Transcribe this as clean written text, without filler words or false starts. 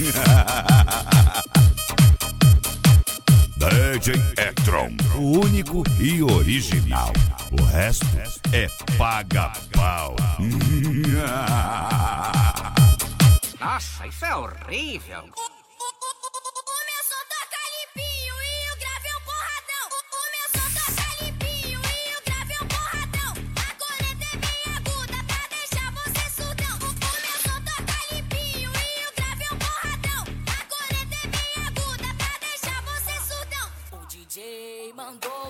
DJ Ectron, o único e original. O resto é paga-pau. Nossa, isso é horrível. Mandou